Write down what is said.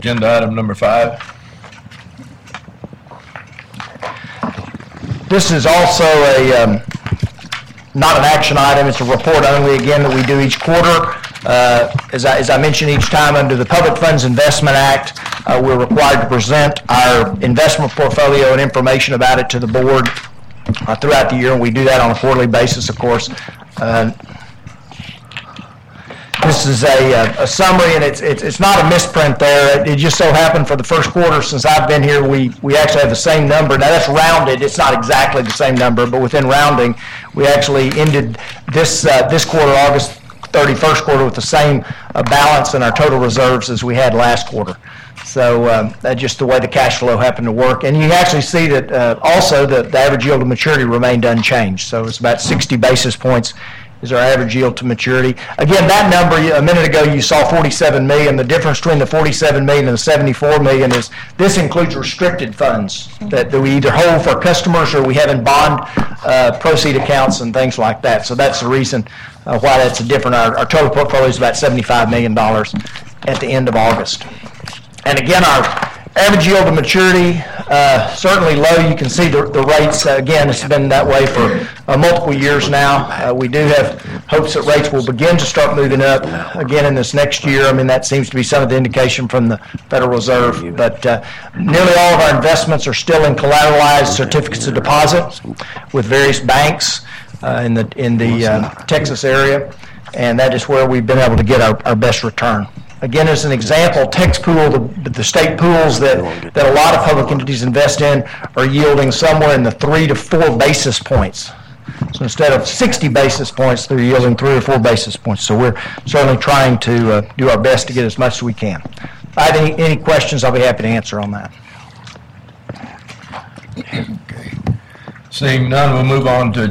Agenda item number 5. This is also not an action item, it's a report only, again, that we do each quarter. As I mentioned each time, under the Public Funds Investment Act, we're required to present our investment portfolio and information about it to the board throughout the year, and we do that on a quarterly basis, of course. This is a summary, and it's not a misprint there. It just so happened for the first quarter since I've been here, we actually have the same number. Now that's rounded. It's not exactly the same number, but within rounding, we actually ended this quarter, August 31st quarter, with the same balance in our total reserves as we had last quarter. So that's just the way the cash flow happened to work. And you can actually see that also the average yield to maturity remained unchanged. So it's about 60 basis points is our average yield to maturity. Again, that number, a minute ago you saw $47 million. The difference between the $47 million and the $74 million is this includes restricted funds that we either hold for customers or we have in bond proceed accounts and things like that. So that's the reason why that's different. Our total portfolio is about $75 million at the end of August. And again, our average yield to maturity, certainly low. You can see the rates. Again, it's been that way for multiple years now. We do have hopes that rates will begin to start moving up again in this next year. I mean, that seems to be some of the indication from the Federal Reserve. But nearly all of our investments are still in collateralized certificates of deposit with various banks in the Texas area. And that is where we've been able to get our best return. Again, as an example, TexPool, the state pools that a lot of public entities invest in are yielding somewhere in the 3 to 4 basis points. So instead of 60 basis points, they're yielding 3 or 4 basis points. So we're certainly trying to do our best to get as much as we can. If I have any questions, I'll be happy to answer on that. Okay. Seeing none, we'll move on to